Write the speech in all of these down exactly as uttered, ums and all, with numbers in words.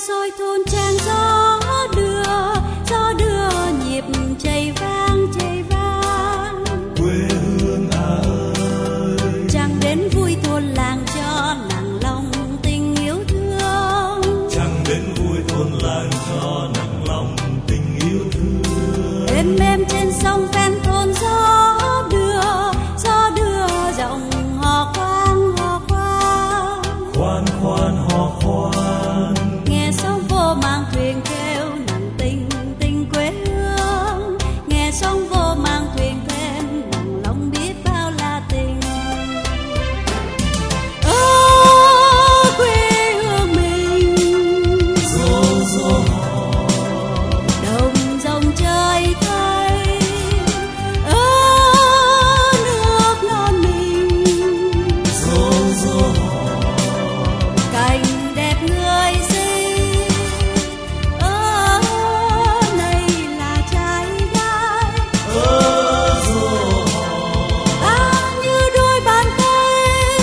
soi thôn trang gió đưa, gió đưa nhịp chảy vang chảy vang. Quê hương à ơi, Trăng đến vui thôn làng cho nặng lòng tình yêu thương. trăng đến vui thôn làng cho nặng lòng tình yêu thương. Êm êm trên sông ven thôn gió đưa, gió đưa dòng hò khoan hò khoan. Khoan khoan hò khoan, Nghe sóng vô mang thuyền kêu nặng tình tình quê hương. Nghe sóng vô mang thuyền thêm nặng lòng biết bao là tình. Ơ quê hương mình, dô dô hò, đồng dòng trời thay. Ơ nước non mình, dô dô hò, cảnh đẹp người sinh. Ơ này là trai gái, ơ dô hò, à như đôi bàn tay.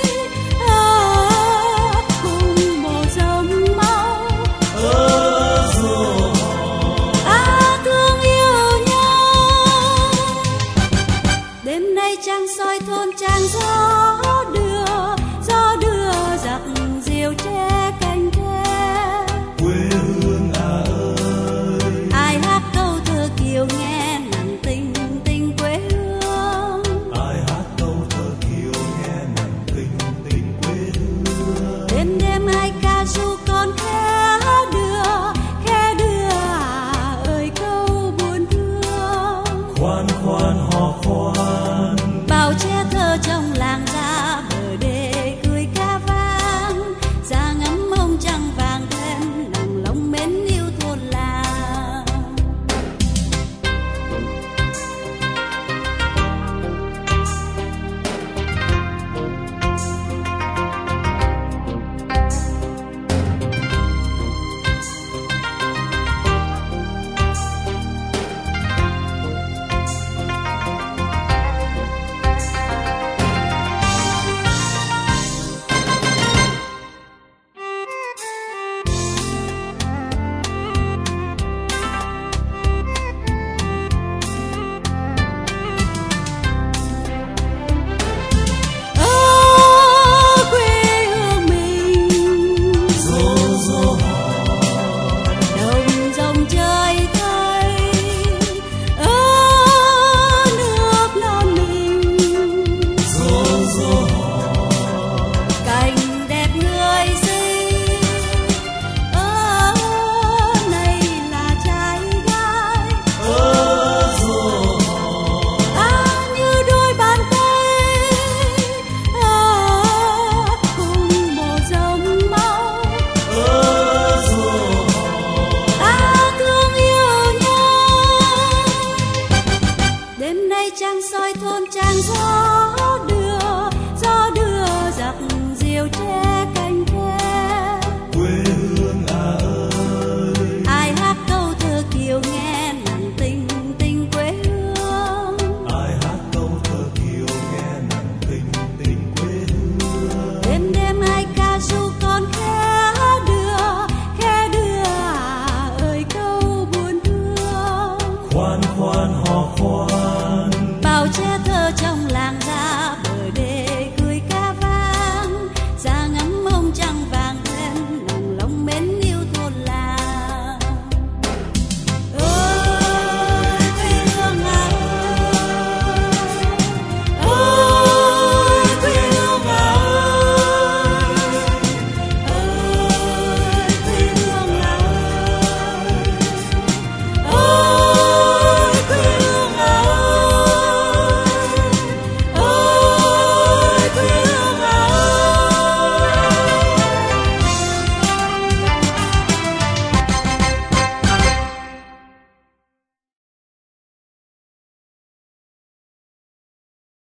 À cùng màu giống máu, ơ dô hò. à thương yêu nhau. Đêm nay trăng soi thôn trang gió đưa,